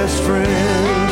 best friend.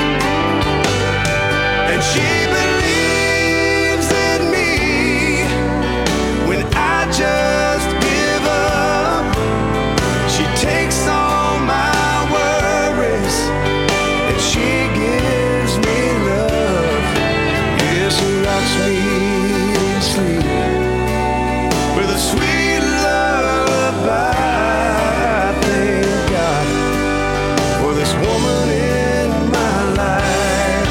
And she believes in me when I just give up. She takes all my worries and she gives me love. Yes, she rocks me to sleep with a sweet lullaby. Thank God for this woman in my life.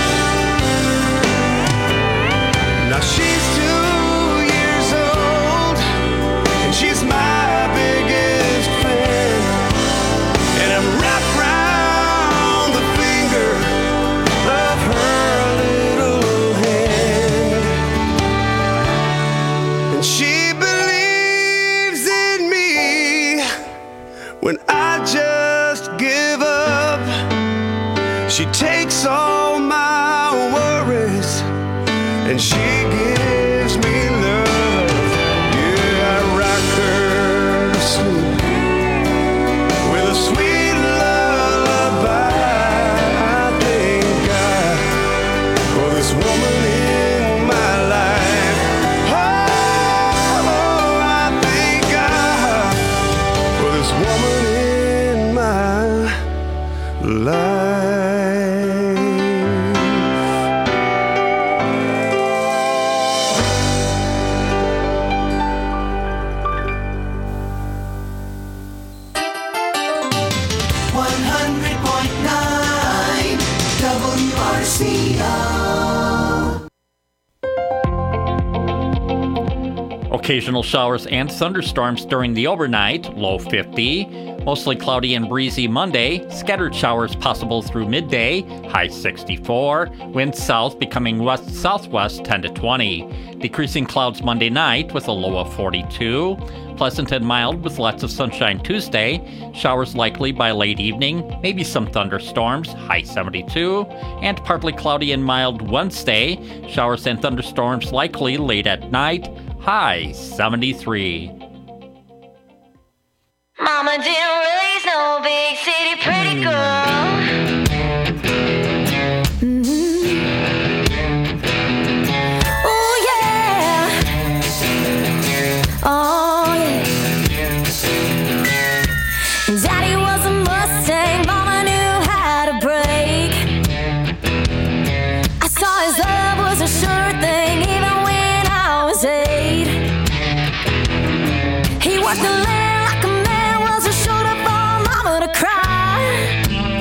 Now she's 2 years old and she's my biggest fan, and I'm wrapped round the finger of her little hand. And she believes in me when I just give up. She takes all my worries and she gives me love. Yeah, I rock her to sleep with a sweet lullaby. I thank God for this woman in my life. Oh, I thank God for this woman in my life. 100.9 WRCO. Occasional showers and thunderstorms during the overnight, low 50. Mostly cloudy and breezy Monday. Scattered showers possible through midday, high 64. Winds south becoming west-southwest 10 to 20. Decreasing clouds Monday night with a low of 42. Pleasant and mild with lots of sunshine Tuesday. Showers likely by late evening, maybe some thunderstorms, high 72. And partly cloudy and mild Wednesday. Showers and thunderstorms likely late at night, high 73. Mama didn't raise no big city pretty girl. Oh yeah. Oh yeah. Daddy was a Mustang, Mama knew how to brake. I saw his love was a sure thing even when I was 8. He worked the land like a man was a shoulder for Mama to cry.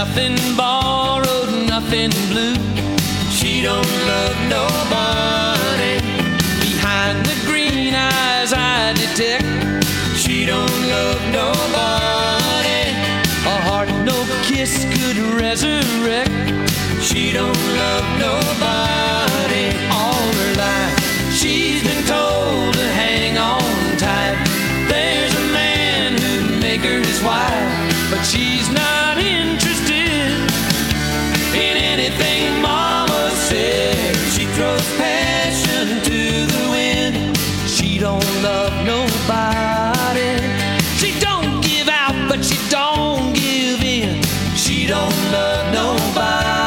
nothing borrowed, nothing blue. She don't love nobody. Behind the green eyes I detect, she don't love nobody. A heart no kiss could resurrect. She don't love nobody. All her life she's been told to hang on tight. There's a man who'd make her his wife, but she's not interested in anything mama said. She throws passion to the wind. She don't love nobody. She don't give out, but she don't give in. She don't love nobody.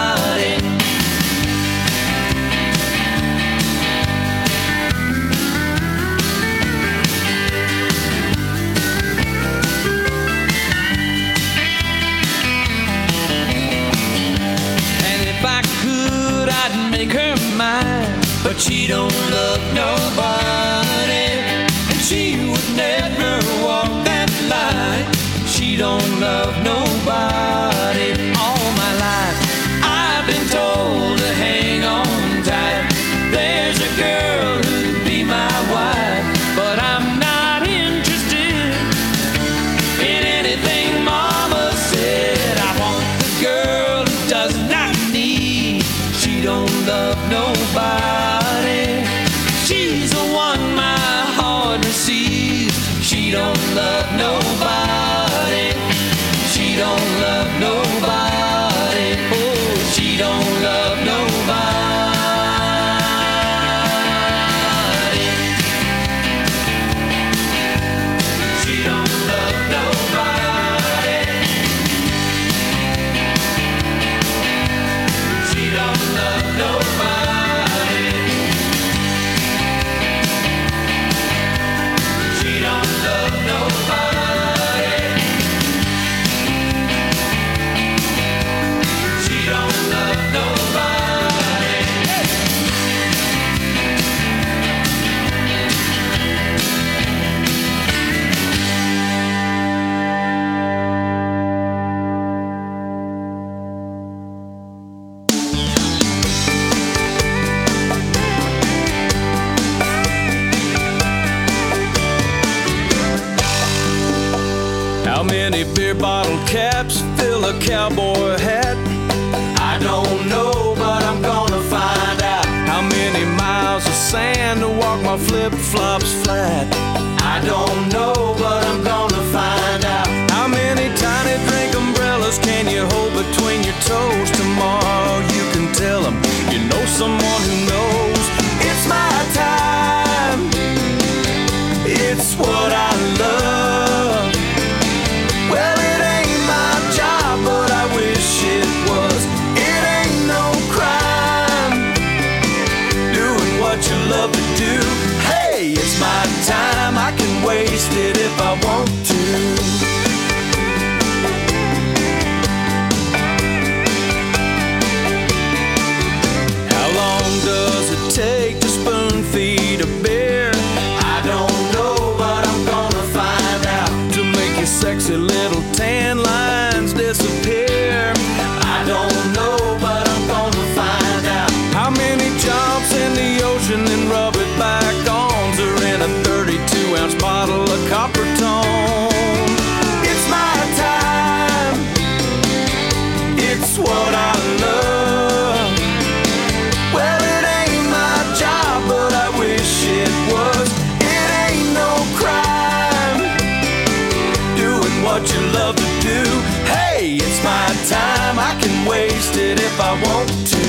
Make her mine, but she don't love nobody, and she would never walk that line. She don't love nobody. All my life I've been told to hang on tight. There's a girl who'd be my wife, but I'm not interested in anything mama said. I want the girl who does not need. She don't love nobody. She's the one my heart receives. She don't love nobody. She don't love nobody. Oh, she don't love nobody. She don't love nobody. She don't love nobody. She don't love nobody. She don't love nobody. How many beer bottle caps fill a cowboy hat? I don't know, but I'm gonna find out. How many miles of sand to walk my flip-flops flat? I don't know, but I'm gonna find out. How many tiny drink umbrellas can you hold between your toes? Tomorrow you can tell them you know someone who knows. It's my time. It's what I love. Well, it ain't my job, but I wish it was. It ain't no crime doing what you love to do. Hey, it's my time. I can waste it if I want to. How long does it take to spoon feed a bear? I don't know, but I'm gonna find out. To make your sexy little tan lines disappear. I don't know, but I'm gonna find out. How many jumps in the ocean and rub it back ons are in a 32-ounce bottle of copper tone? It's my time. It's what I love. Well, it ain't my job, but I wish it was. It ain't no crime doing what you love to do. Hey, it's my time. I can waste it if I want to.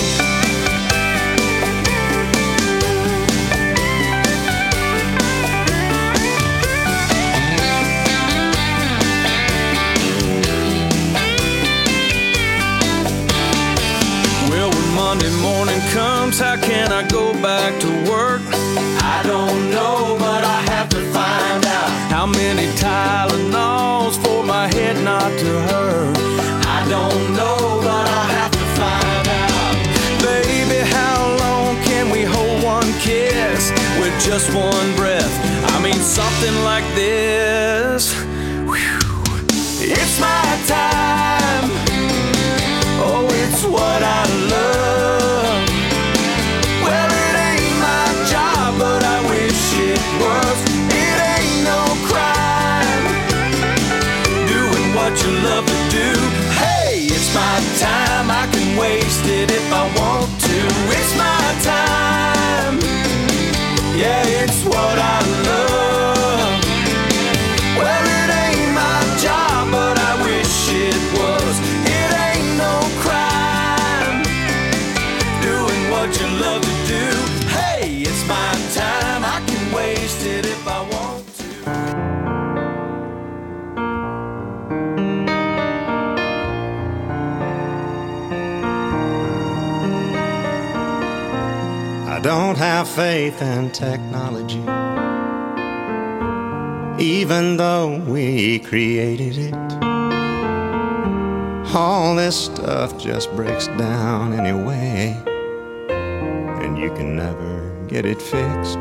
Well, when Monday morning comes, how can I go back to work? I don't know, but I have to find out. How many Tylenols for my head not to hurt? I don't know, but I have to find out. Baby, how long can we hold one kiss with just one breath? I mean, something like this. Whew. It's my time. don't have faith in technology, even though we created it. All this stuff just breaks down anyway, and you can never get it fixed.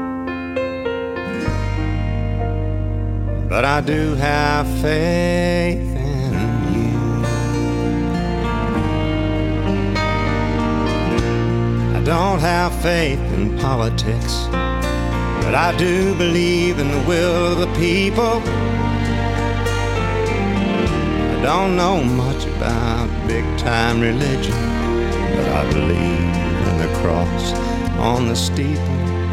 But I do have faith in you. I don't have faith in politics, but I do believe in the will of the people. I don't know much about big-time religion, but I believe in the cross on the steeple.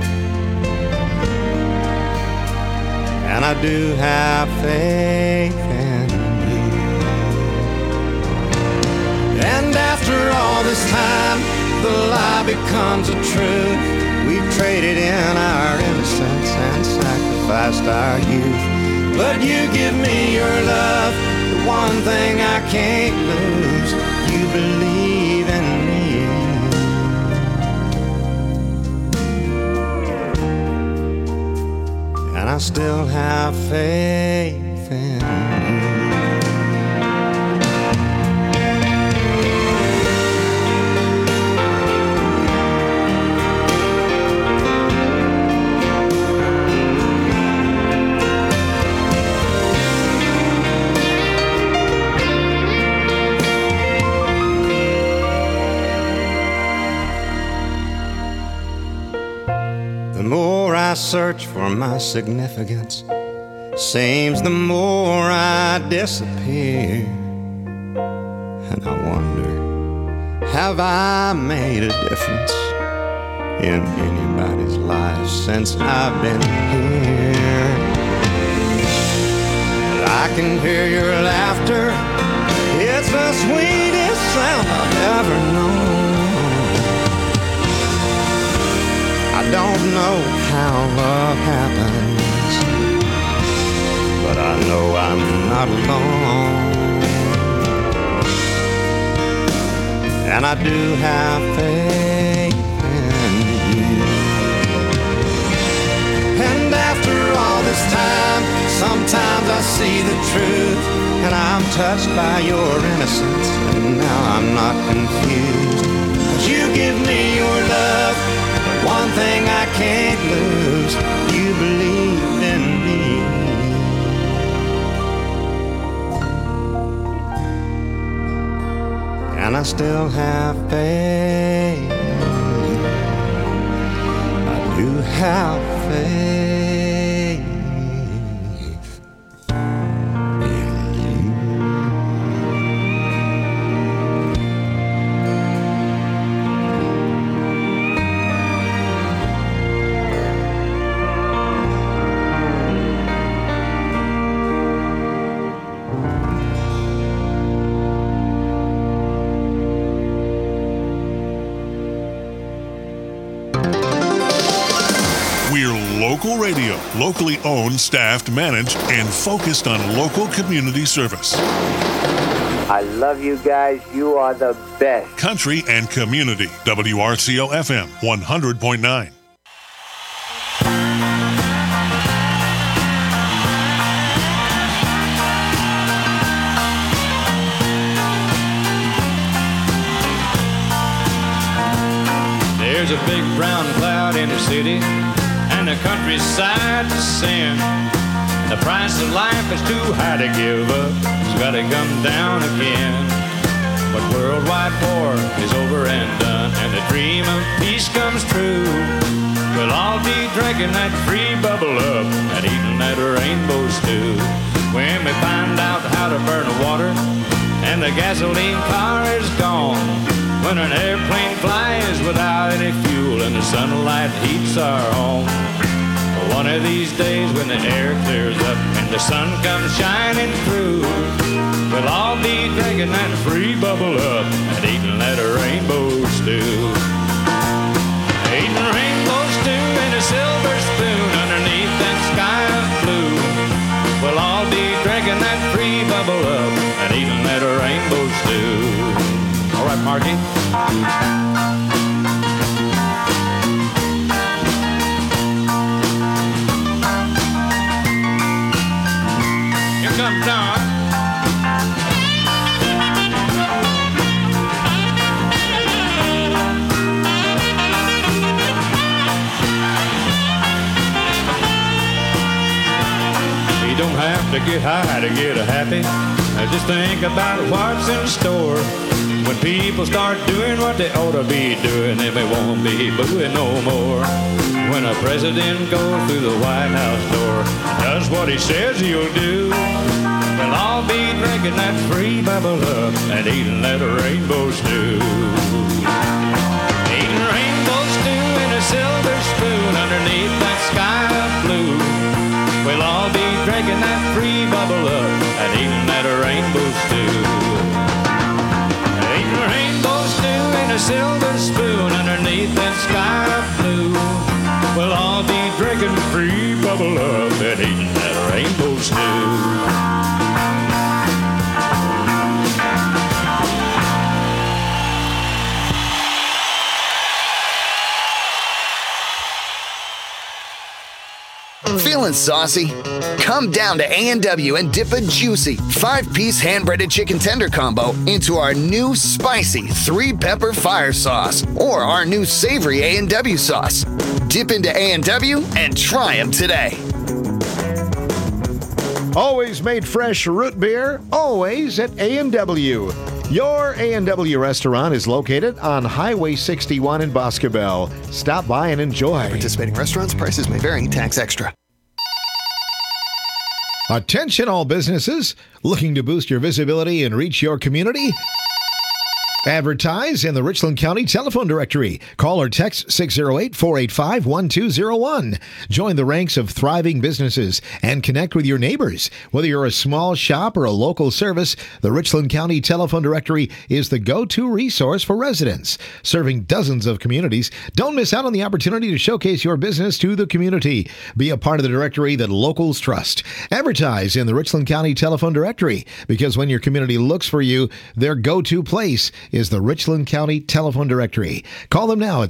And I do have faith in you. And after all this time, the lie becomes a truth. We've traded in our innocence and sacrificed our youth. But you give me your love, the one thing I can't lose. You believe in me. And I still have faith in you. The more I search for my significance, seems the more I disappear. And I wonder, have I made a difference in anybody's life since I've been here? But I can hear your laughter, it's the sweetest sound I've ever known. I don't know how love happens, but I know I'm not alone. And I do have faith in you. And after all this time, sometimes I see the truth, and I'm touched by your innocence, and now I'm not confused. 'Cause you give me your love, one thing I can't lose. You believe in me. And I still have faith. I do have faith. Local radio, locally owned, staffed, managed, and focused on local community service. I love you guys. You are the best. Country and community. WRCO FM 100.9. There's a big brown cloud in the city, and the countryside to sin. The price of life is too high to give up. It's gotta come down again. But worldwide war is over and done, and the dream of peace comes true. We'll all be drinking that free bubble up and eating that rainbow stew. When we find out how to burn the water and the gasoline car is gone. When an airplane flies without any fuel and the sunlight heats our home. One of these days when the air clears up and the sun comes shining through, we'll all be drinking that free bubble up and eating that rainbow stew. Eating rainbow stew in a silver spoon underneath that sky of blue. We'll all be drinking that free bubble up and eating that rainbow stew. All right, Marky. to get high, to get happy. Just think about what's in store. When people start doing what they ought to be doing, then we won't be booing no more. When a president goes through the White House door, does what he says he'll do, we'll all be drinking that free bubble up and eating that rainbow stew. Eating rainbow stew in a silver spoon underneath that sky of blue. We'll all be drinking that free bubble up and eating that rainbow stew. Eating rainbow stew in a silver spoon underneath that sky of blue. We'll all be drinking free bubble up and eating that rainbow stew. Feeling saucy? Come down to A&W and dip a juicy 5-piece hand-breaded chicken tender combo into our new spicy 3-pepper fire sauce or our new savory A&W sauce. Dip into A&W and try them today. Always made fresh root beer, always at A&W. Your A&W restaurant is located on Highway 61 in Boscobel. Stop by and enjoy. Participating restaurants, prices may vary, tax extra. Attention all businesses looking to boost your visibility and reach your community. Advertise in the Richland County telephone directory. Call or text 608-485-1201. Join the ranks of thriving businesses and connect with your neighbors. Whether you're a small shop or a local service, the Richland County telephone directory is the go-to resource for residents. Serving dozens of communities, don't miss out on the opportunity to showcase your business to the community. Be a part of the directory that locals trust. Advertise in the Richland County telephone directory, because when your community looks for you, their go-to place is the Richland County telephone directory. Call them now at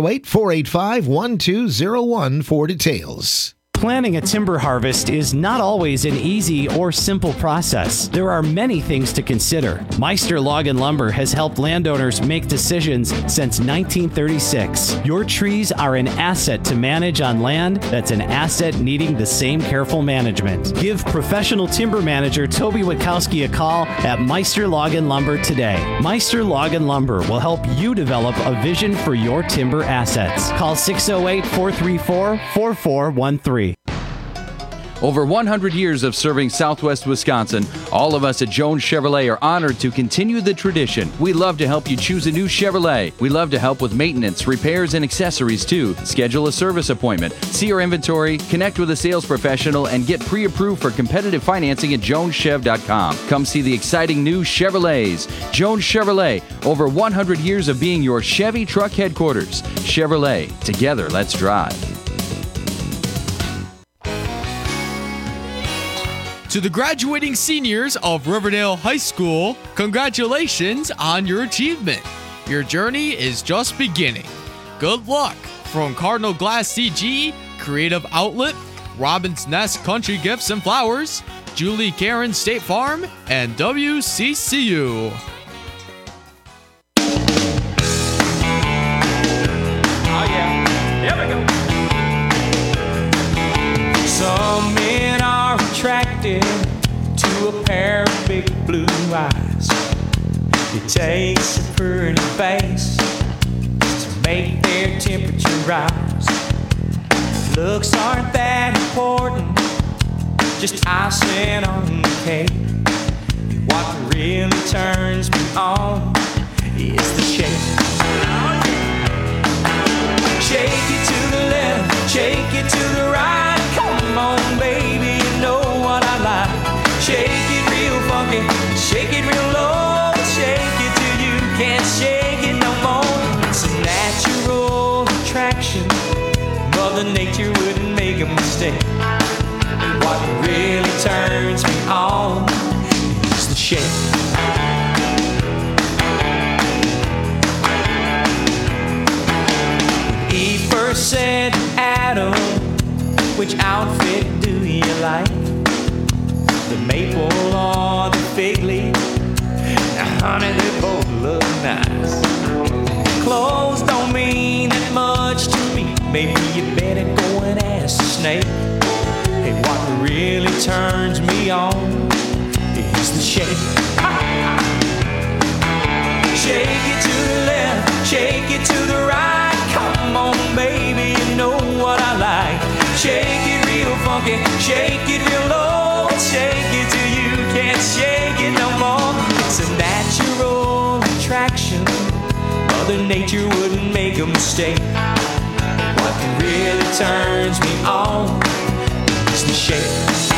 608-485-1201 for details. Planning a timber harvest is not always an easy or simple process. There are many things to consider. Meister Log and Lumber has helped landowners make decisions since 1936. Your trees are an asset to manage on land that's an asset needing the same careful management. Give professional timber manager Toby Witkowski a call at Meister Log and Lumber today. Meister Log and Lumber will help you develop a vision for your timber assets. Call 608-434-4413. Over 100 years of serving Southwest Wisconsin, all of us at Jones Chevrolet are honored to continue the tradition. We love to help you choose a new Chevrolet. We love to help with maintenance, repairs, and accessories too. Schedule a service appointment, see our inventory, connect with a sales professional, and get pre-approved for competitive financing at joneschev.com. Come see the exciting new Chevrolets. Jones Chevrolet, over 100 years of being your Chevy truck headquarters. Chevrolet, together let's drive. To the graduating seniors of Riverdale High School, congratulations on your achievement. Your journey is just beginning. Good luck from Cardinal Glass CG, Creative Outlet, Robin's Nest Country Gifts and Flowers, Julie Karen State Farm, and WCCU. Oh yeah, here we go. Some men are attracted to a pair of big blue eyes. It takes a pretty face to make their temperature rise. Looks aren't that important, just icing on the cake. What really turns me on is the shake. Shake it to the left, shake it to the right. Come on, baby, you know what I like. Shake it real funky, shake it real low. Shake it till you can't shake it no more. It's a natural attraction. Mother Nature wouldn't make a mistake. What really turns me on is the shake. He first said, Adam, which outfit do you like? The maple or the fig leaf? Now, honey, they both look nice. Clothes don't mean that much to me. Maybe you better go and ask the snake. Hey, what really turns me on is the shake. Shake it to the left, shake it to the right. Come on, baby, you know what I like. Shake it real funky, shake it real low. Shake it till you can't shake it no more. It's a natural attraction. Mother Nature wouldn't make a mistake. What really turns me on is the shake.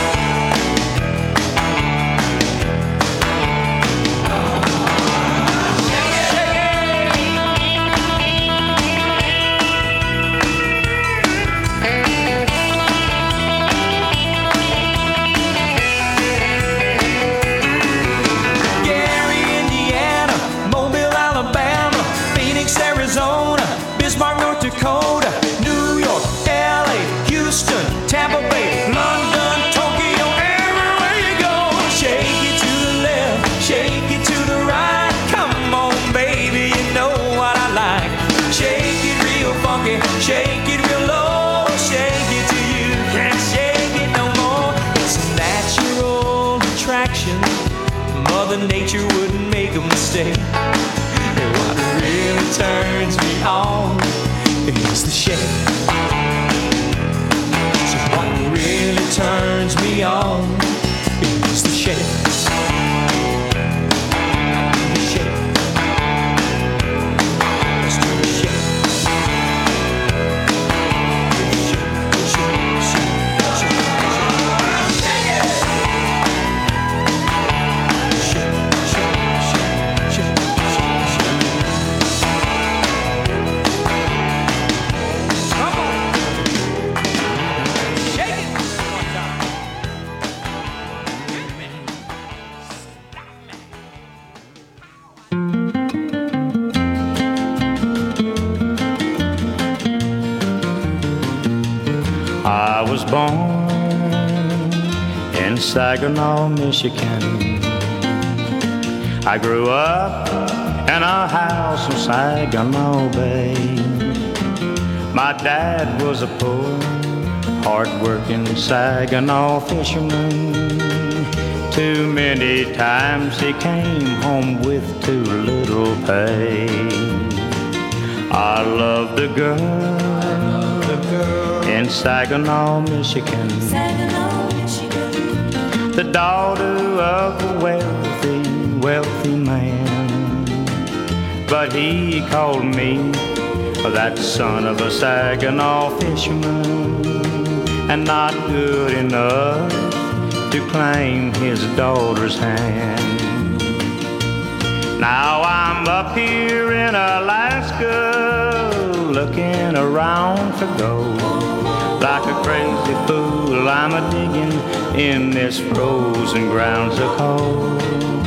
Dakota, New York, LA, Houston, Tampa Bay, London, Tokyo, everywhere you go. Shake it to the left, shake it to the right. Come on, baby, you know what I like. Shake it real funky, shake it real low. Shake it till you can't shake it no more. It's a natural attraction. Mother Nature wouldn't make a mistake. What really turns me on is the shake. So what really turns me on is the shake. The shake. Let's do the shake. I was born in Saginaw, Michigan. I grew up in a house in Saginaw Bay. My dad was a poor, hard-working Saginaw fisherman. Too many times he came home with too little pay. I loved the girl in Saginaw, Michigan. The daughter of a wealthy man. But he called me that son of a Saginaw fisherman, and not good enough to claim his daughter's hand. Now I'm up here in Alaska, looking around for gold. Like a crazy fool, I'm a-digging in this frozen ground so cold.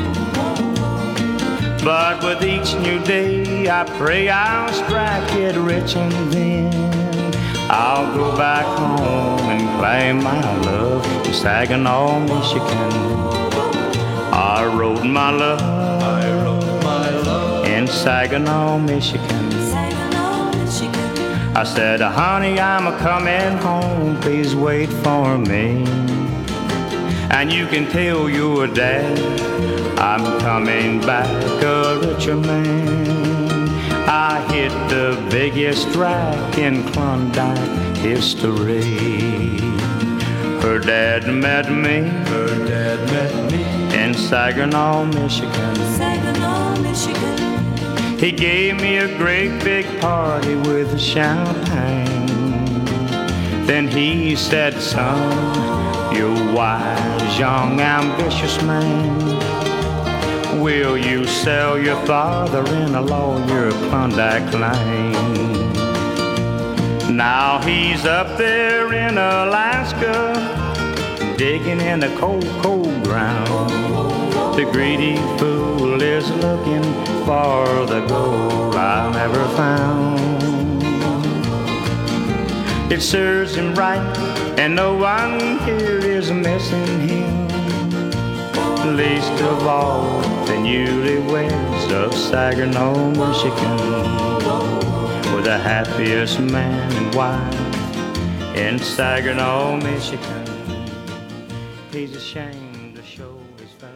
But with each new day, I pray I'll strike it rich, and then I'll go back home and claim my love in Saginaw, Michigan. I wrote my love in Saginaw, Michigan. I said, honey, I'm a-coming home, please wait for me. And you can tell your dad I'm coming back a richer man. I hit the biggest track in Klondike history. Her dad met me in Saginaw, Michigan. He gave me a great big party with champagne. Then he said, son, you're a wise, young, ambitious man. Will you sell your father-in-law your Klondike Lane? Now he's up there in Alaska, digging in the cold, cold ground. The greedy fool is looking for the gold I never found. It serves him right, and no one here is missing him, least of all the newlyweds of Saginaw, Michigan. We're the happiest man and wife in Saginaw, Michigan. he's ashamed to show his face.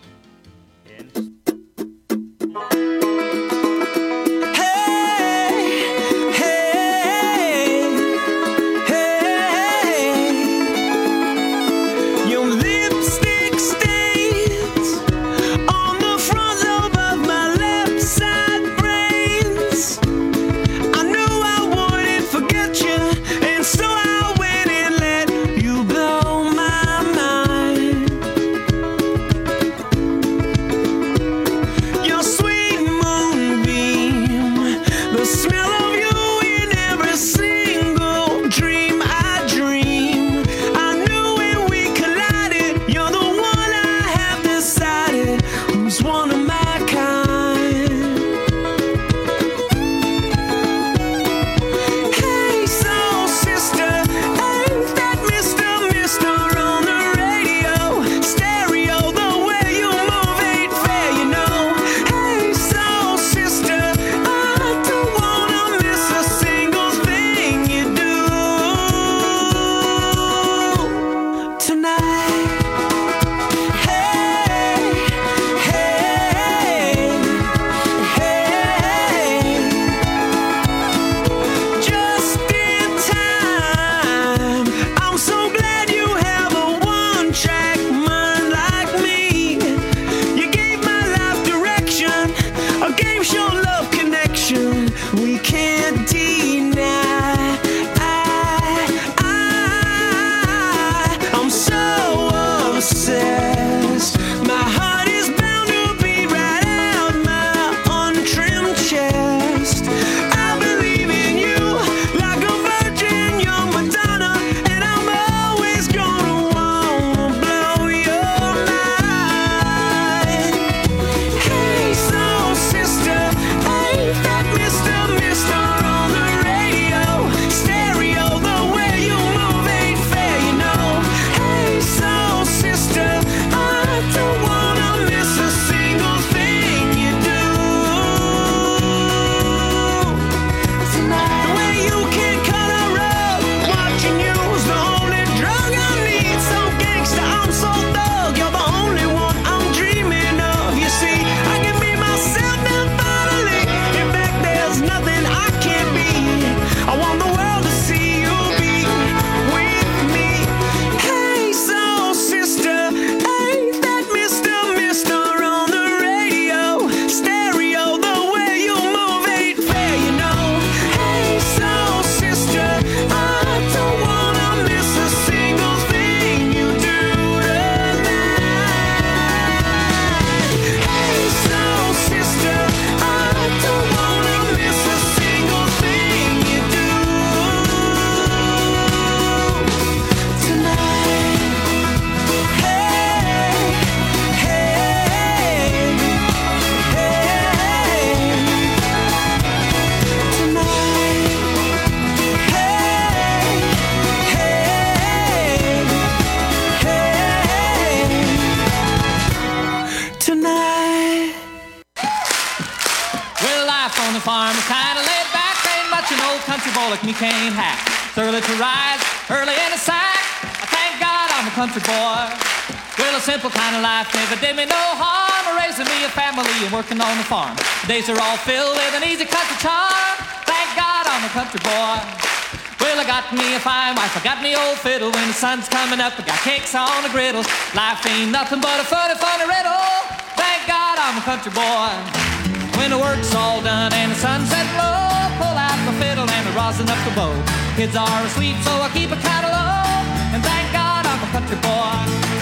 Like me can't hack. It's early to rise, early in the sack. I thank God I'm a country boy. Well, a simple kind of life never did me no harm. Raising me a family and working on the farm. The days are all filled with an easy country charm. Thank God I'm a country boy. Well, I got me a fine wife, I got me old fiddle. When the sun's coming up, I got cakes on the griddle. Life ain't nothing but a funny, funny riddle. Thank God I'm a country boy. When the work's all done and the sunset low, pull out my fiddle and I rosin up the bow. Kids are asleep, so I keep it kind of low. And thank God I'm a country boy.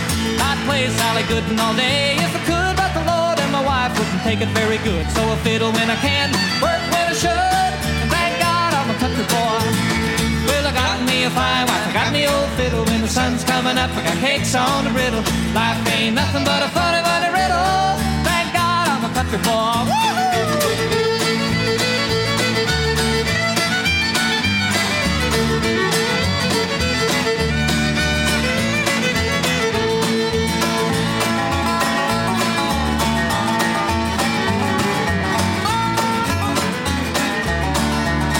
I'd play Sally Gooden all day if I could, but the Lord and my wife wouldn't take it very good. So I fiddle when I can, work when I should. And thank God I'm a country boy. Well, I got me a fine wife, I got me old fiddle. When the sun's coming up, I got cakes on the griddle. Life ain't nothing but a funny, funny riddle. Thank God I'm a country boy.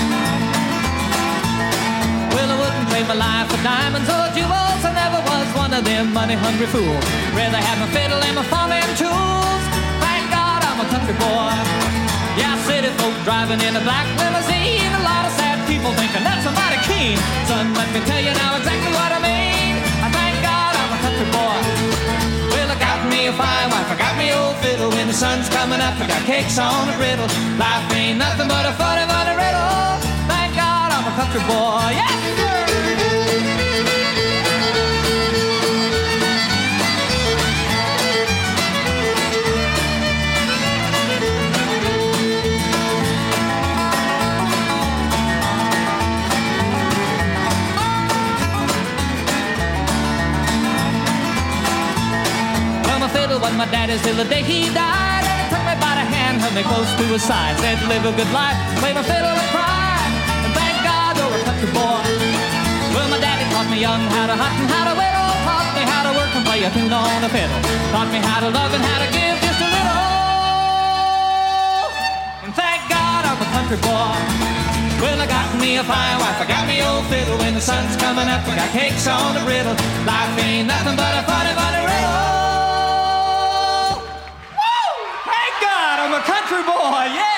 My life for diamonds or jewels, I never was one of them money-hungry fools. Rather have my fiddle and my farming tools. Thank God I'm a country boy. Yeah, city folk driving in a black limousine. A lot of sad people thinking that's somebody keen. Son, let me tell you now exactly what I mean. I thank God I'm a country boy. Well, I got me a fine wife, I got me old fiddle. When the sun's coming up, I got cakes on a griddle. Life ain't nothing but a funny, funny riddle. Thank God I'm a country boy. Yes, sir! Fiddle was my daddy's till the day he died. And he took me by the hand, held me close to his side. Said, live a good life, play my fiddle and cry. And thank God you're a country boy. Well, my daddy taught me young how to hunt and how to whittle. Taught me how to work and play a tune on a fiddle. Taught me how to love and how to give just a little. And thank God I'm a country boy. Well, I got me a fine wife, I got me old fiddle. When the sun's coming up, I got cakes on the griddle. Life ain't nothing but a funny, funny riddle. I'm a country boy, yeah!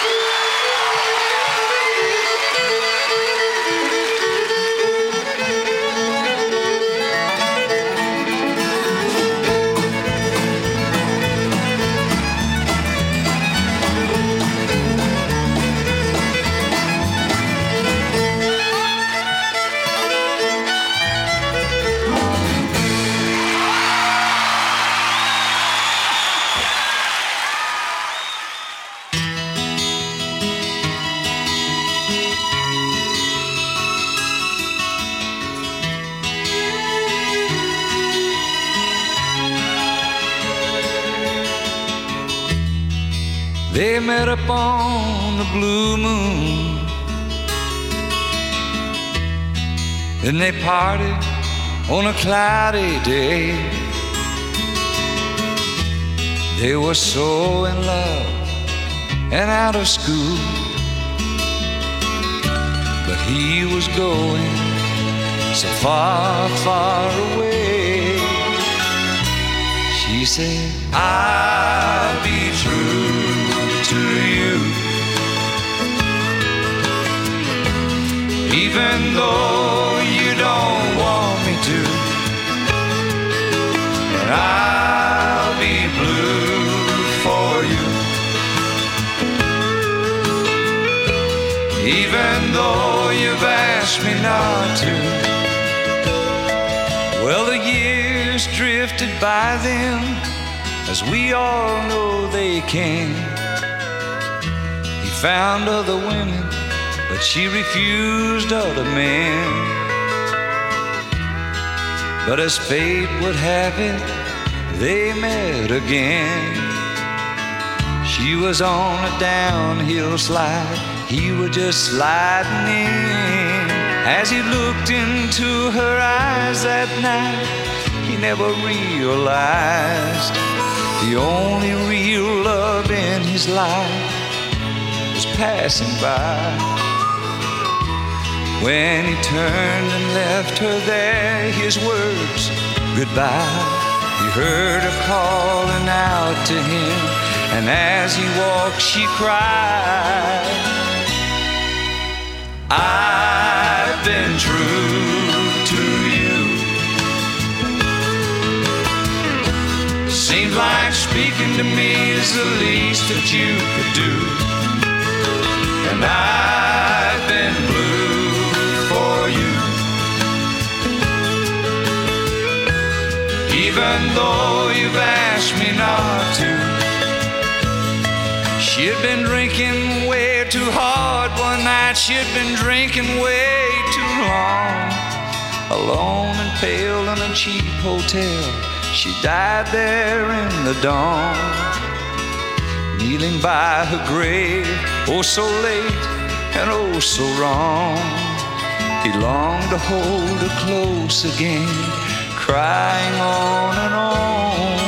They met up on the blue moon, and they parted on a cloudy day. They were so in love and out of school, but he was going so far, far away. She said, I'll be true to you, even though you don't want me to. And I'll be blue for you, even though you've asked me not to. Well, the years drifted by them, as we all know they can. He found other women, but she refused other men. But as fate would have it, they met again. She was on a downhill slide, he was just sliding in. As he looked into her eyes that night, he never realized the only real love in his life was passing by. When he turned and left her there, his words, goodbye. He heard her calling out to him, and as he walked, she cried, I've been true to you. Seems like speaking to me is the least that you could do. And I've been blue for you, even though you've asked me not to. She had been drinking way too hard one night. She had been drinking way too long. Alone and pale in a cheap hotel, she died there in the dawn. Kneeling by her grave, oh so late and oh so wrong. He longed to hold her close again, crying on and on.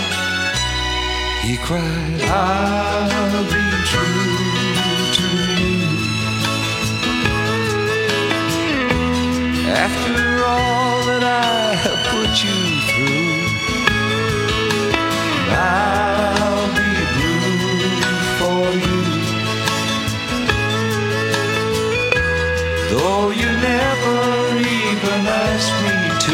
He cried, I'll be true to you. After all that that I have put you through. I'll be blue for you, though you never even asked me to.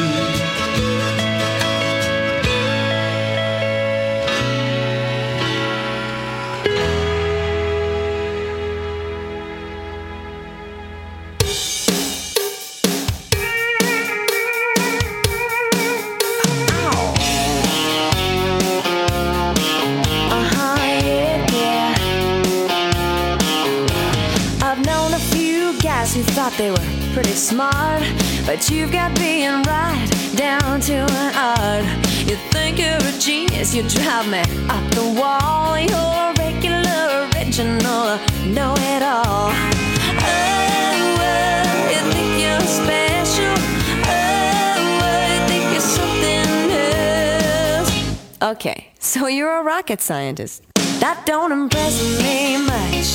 Who thought they were pretty smart, but you've got being right down to an art. You think you're a genius, you drive me up the wall. You're a regular, original, know-it-all. Oh, you think you're special. Oh, you think you're something else. Okay, so you're a rocket scientist. That don't impress me much.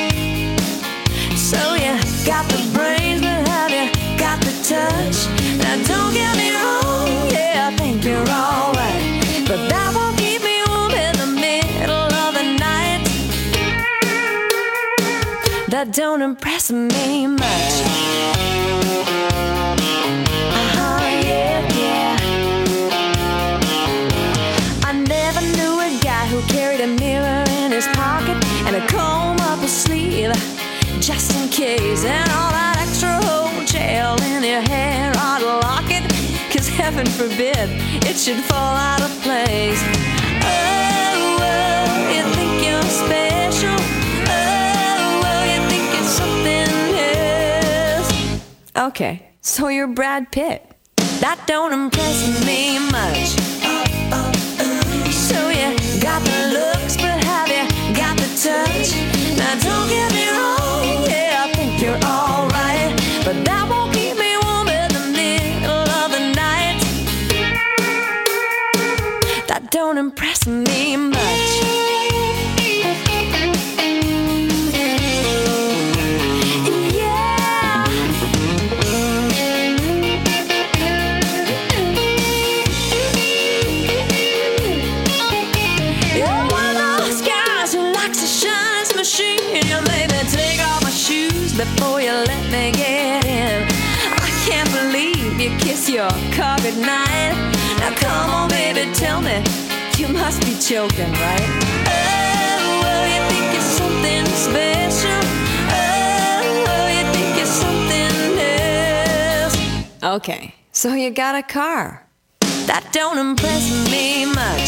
So you got the brains, but have you got the touch? Now don't get me wrong, yeah, I think you're alright, but that won't keep me warm in the middle of the night. That don't impress me much. Yeah, yeah. I never knew a guy who carried a mirror in his pocket and a comb up his sleeve, just in case, and all that extra hotel in your hair I'd lock it, 'cause heaven forbid it should fall out of place. Oh, well, you think you're special. Oh, well, you think it's something else. Okay, so you're Brad Pitt. That don't impress me much. So you got the looks, but have you got the touch? Now don't get me wrong, yeah, I think you're alright, but that won't keep me warm in the middle of the night. That don't impress me much. Before you let me get in, I can't believe you kiss your car goodnight. Now come on, baby, tell me, you must be joking, right? Oh, well, you think you're something special. Oh, well, you think you're something else. Okay, so you got a car. That don't impress me much.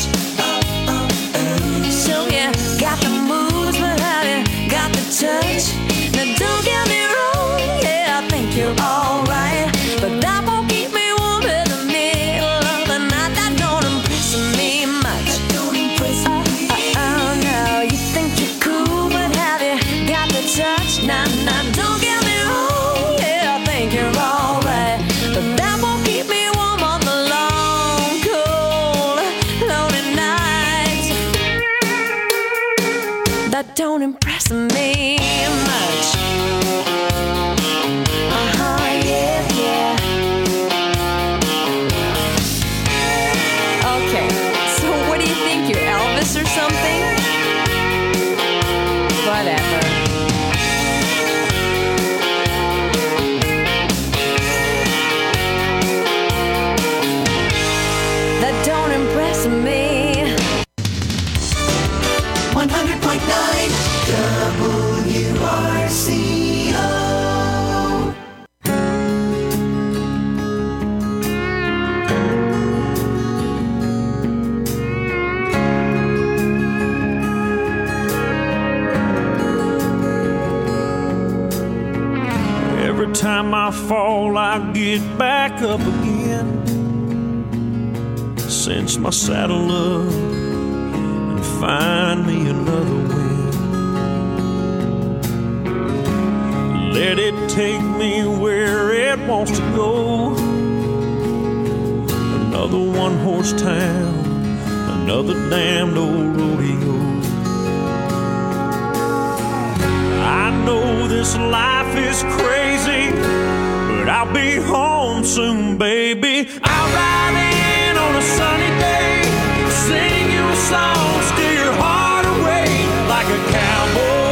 So you got the moves, but have you got the touch? Now don't get me wrong, yeah, I think you're alright, but that won't keep me warm in the middle of the night. That don't impress me much. That don't impress me. Oh, no, you think you're cool, but have you got the touch? Nah, don't get me wrong, yeah, I think you're alright, but that won't keep me warm on the long, cold, lonely nights. That don't impress me much. Yeah, yeah. Okay, so what do you think, you're Elvis or something? Whatever. That don't impress me. 100.9 WRCO. Every time I fall, I get back up again. Cinch my saddle up and find me another wind. Let it take me where it wants to go. Another one-horse town, another damned old rodeo. I know this life is crazy, but but I'll be home soon, baby. I'll ride in on a sunny day, sing you a song, steer your heart away like a cowboy.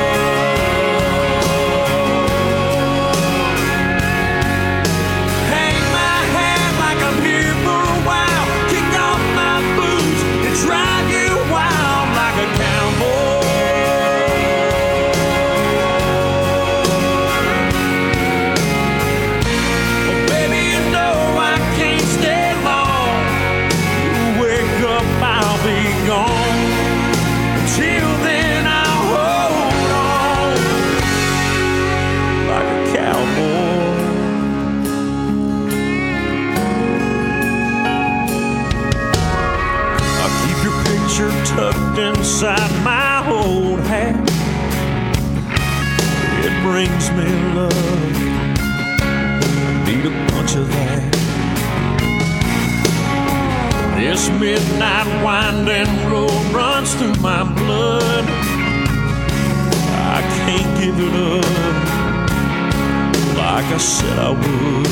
Hang my hat like I'm here for a while, kick off my boots and drive you wild like a cowboy. Tucked inside my old hat, it brings me love, need a bunch of that. This midnight winding road runs through my blood, I can't give it up like I said I would.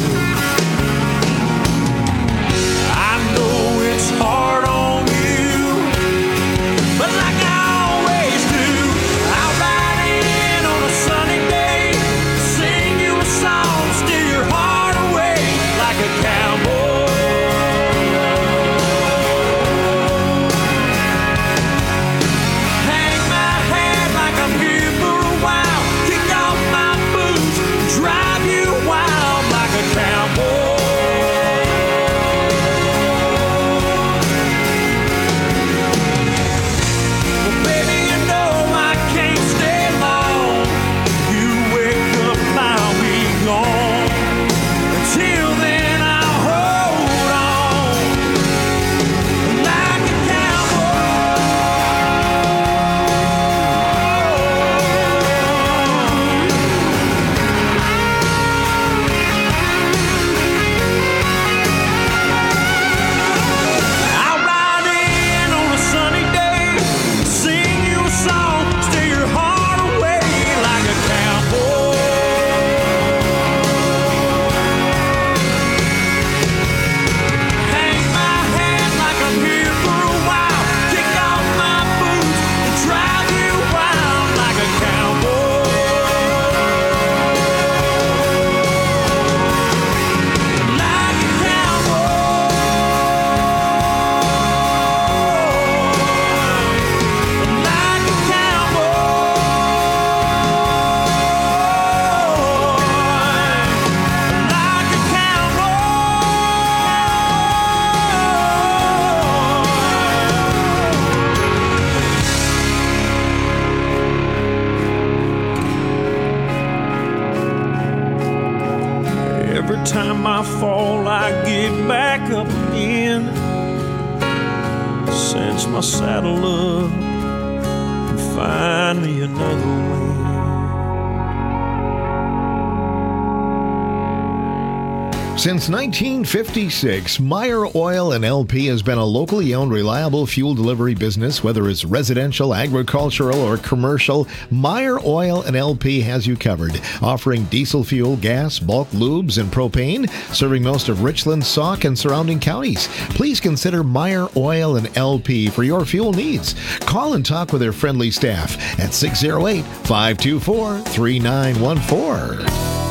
I know it's hard on but like I always do, I'll ride in on a sunny day, sing you a song, steer your heart away like a cowboy. Hang my hat like I'm here for a while, kick off my boots, drive you wild like a cowboy. Time I fall, I get back up again. Cinch my saddle up and find me another way. Since 1956, Meyer Oil and LP has been a locally owned, reliable fuel delivery business. Whether it's residential, agricultural, or commercial, Meyer Oil and LP has you covered. Offering diesel fuel, gas, bulk lubes, and propane, serving most of Richland, Sauk, and surrounding counties. Please consider Meyer Oil and LP for your fuel needs. Call and talk with their friendly staff at 608-524-3914.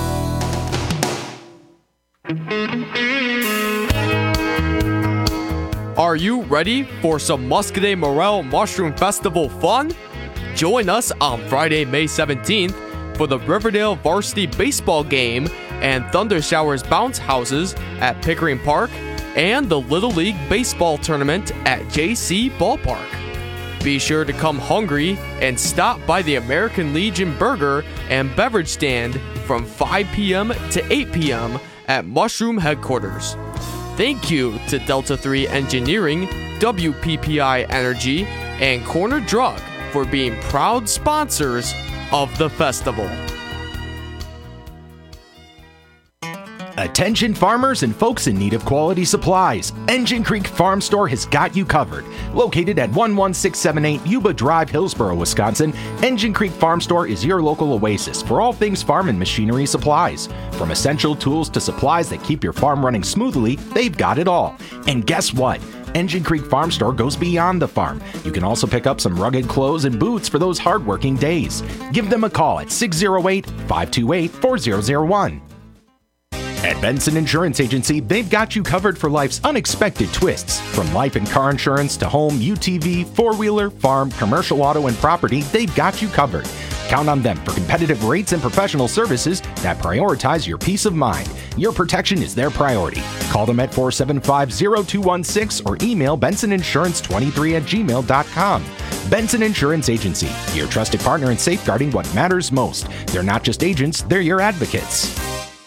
Are you ready for some Muscadet Morel Mushroom Festival fun? Join us on Friday, May 17th for the Riverdale Varsity Baseball game and Thunder Showers Bounce Houses at Pickering Park and the Little League Baseball Tournament at JC Ballpark. Be sure to come hungry and stop by the American Legion Burger and Beverage Stand from 5 p.m. to 8 p.m. at Mushroom Headquarters. Thank you to Delta 3 Engineering, WPPI Energy, and Corner Drug for being proud sponsors of the festival. Attention farmers and folks in need of quality supplies. Engine Creek Farm Store has got you covered. Located at 11678 Yuba Drive, Hillsboro, Wisconsin, Engine Creek Farm Store is your local oasis for all things farm and machinery supplies. From essential tools to supplies that keep your farm running smoothly, they've got it all. And guess what? Engine Creek Farm Store goes beyond the farm. You can also pick up some rugged clothes and boots for those hardworking days. Give them a call at 608-528-4001. At Benson Insurance Agency, they've got you covered for life's unexpected twists. From life and car insurance to home, UTV, four-wheeler, farm, commercial auto, and property, they've got you covered. Count on them for competitive rates and professional services that prioritize your peace of mind. Your protection is their priority. Call them at 475-0216 or email bensoninsurance23@gmail.com. Benson Insurance Agency, your trusted partner in safeguarding what matters most. They're not just agents, they're your advocates.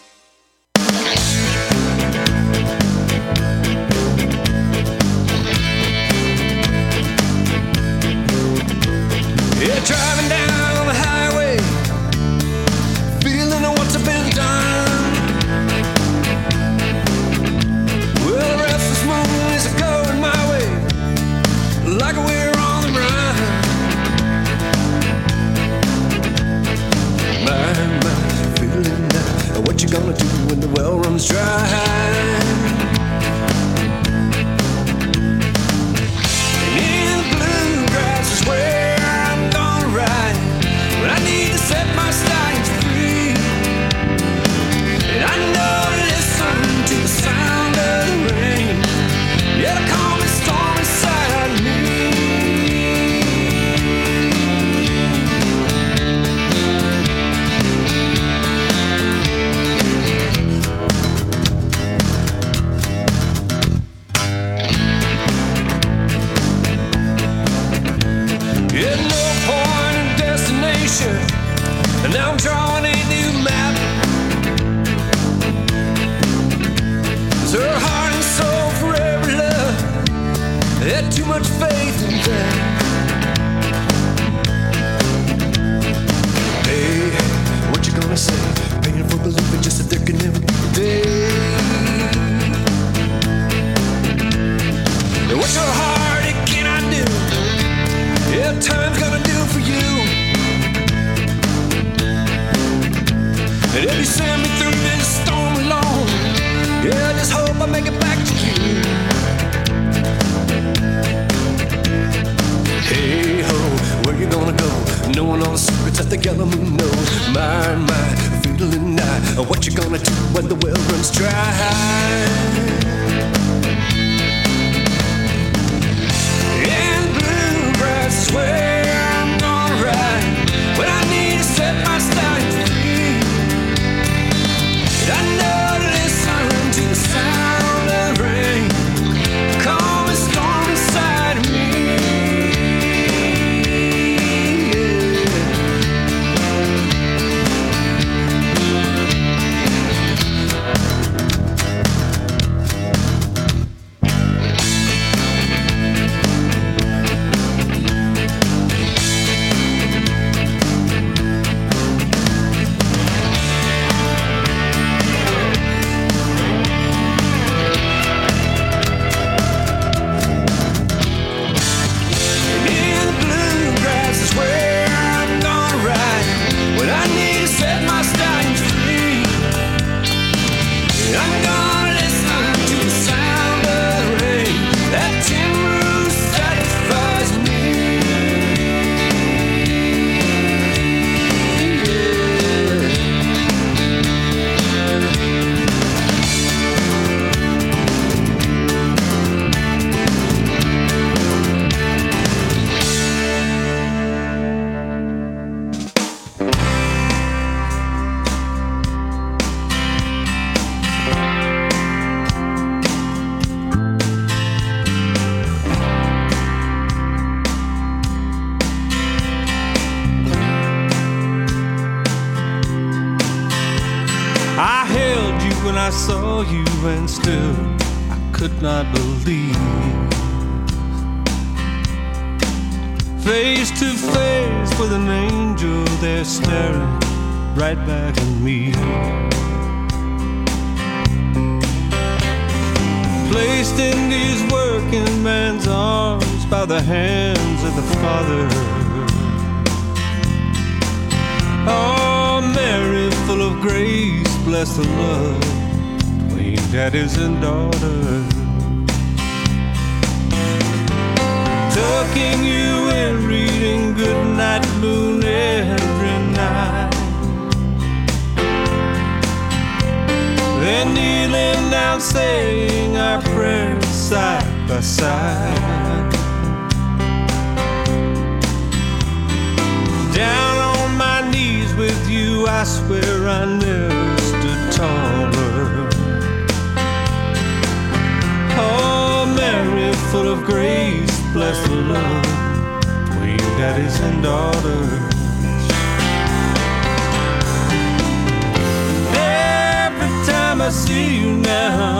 Driving down the highway, feeling what's been done. Well, the restless moon is going my way, like we're on the run. My, feeling that. What you gonna do when the well runs dry? And in the bluegrass is where I need to set my stallions free, and I know to listen to the sound of the rain. Yeah, the calm and storm inside me. Yeah, no point in destination, and now I'm drawing a new map. 'Cause her heart and soul forever love had too much faith in that. Hey, what you gonna say? Paying for believing just that there can never be a day. And what your heart it cannot do, yeah, time's gonna do for you. And if you send me through this storm alone, yeah, I just hope I make it back to you. Hey ho, where you gonna go? Knowing all the secrets that the yellow moon knows. My, feeling night. What you gonna do when the well runs dry? In bluegrass is where I'm gonna ride when I need to set my stallions free. I know to listen to the sound of rain, calm and storm inside of me. I saw you and still I could not believe. Face to face with an angel there staring right back at me. Placed in these working man's arms by the hands of the Father. Oh, Mary, full of grace, bless the love between daddies and daughters. Tucking you in, reading Goodnight Moon every night. Then kneeling down, saying our prayers side by side. Down on my knees with you, I swear I never stood taller. Oh, Mary, full of grace, bless the love between daddies and daughters. Every time I see you now,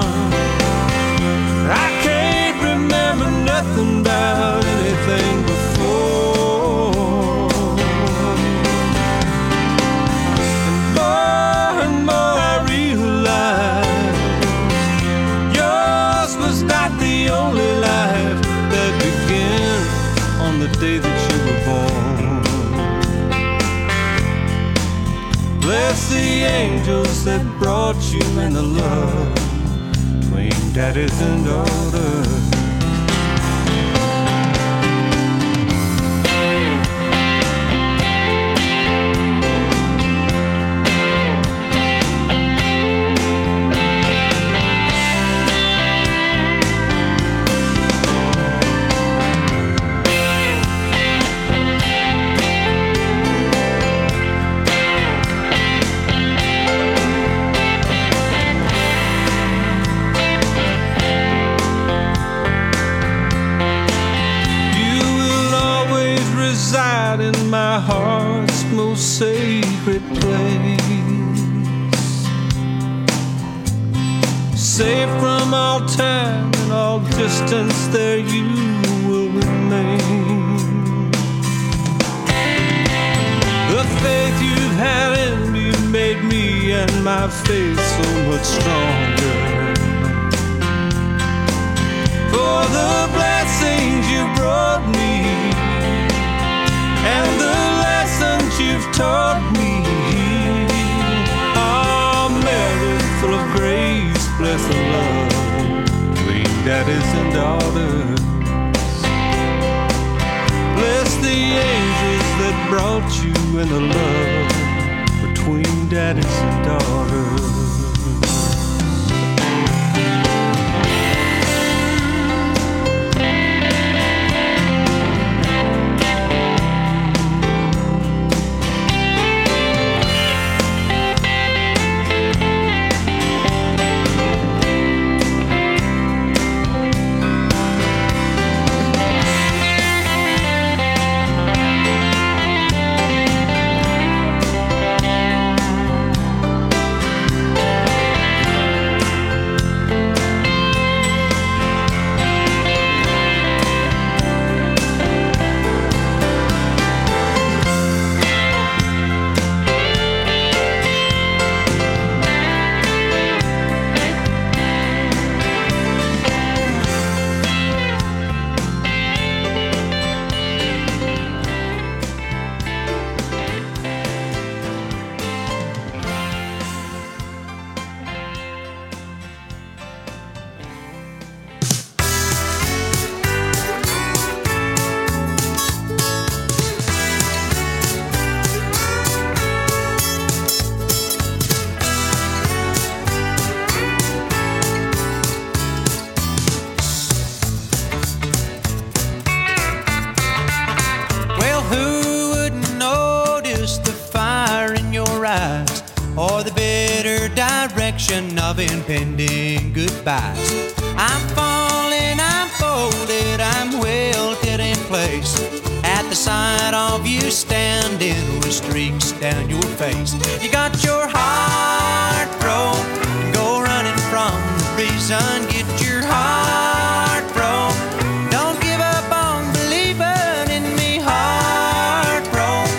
I can't remember nothing about anything before. And more I realize yours was not the only life that began on the day that you were born. Bless the angels that brought you and the love between daddies and daughters. In my heart's most sacred place, safe from all time and all distance, there you will remain. The faith you've had in me made me and my faith so much stronger. For the blessings you brought me and the lessons you've taught me. Oh, Mary, full of grace, bless the love between daddies and daughters. Bless the angels that brought you and the love between daddies and daughters. Or the bitter direction of impending goodbyes. I'm falling, I'm folded, I'm welted in place at the sight of you standing with streaks down your face. You got your heart broke, go running from the prison. Get your heart broke, don't give up on believing in me. Heart broke,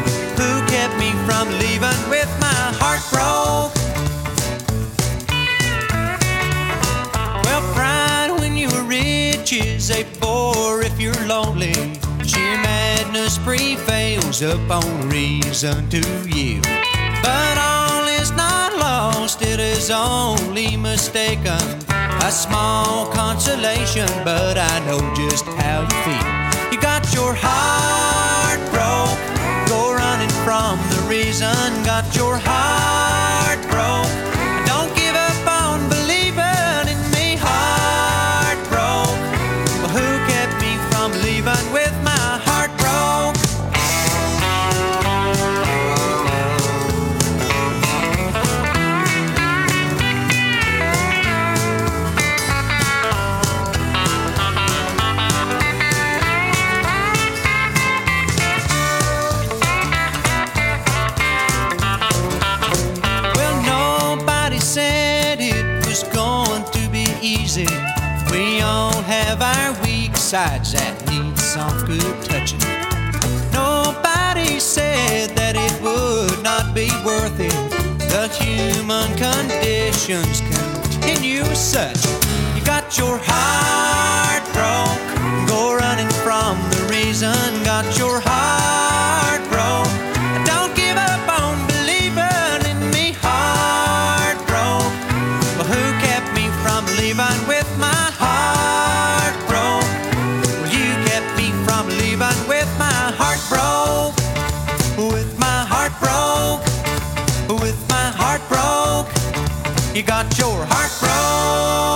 who kept me from leaving with my heart broke? Well, pride which is a bore if you're lonely. Sheer madness prevails upon reason to yield. But all is not lost, it is only mistaken. A small consolation, but I know just how you feel. You got your heart broke, go running from the reason. Got your heart broke, don't give up on believing in me. Heart broke, well, who kept me from leaving with my heart broke? We all have our weak sides that need some good touching. Nobody said that it would not be worth it. The human conditions continue as such. You got your heart broke, go running from the reason. Got your heart broke, don't give up on believing in me. Heart broke, well, who kept me from leaving with my heart broke? Well, you kept me from leaving with my heart broke. With my heart broke. With my heart broke. You got your heart broke.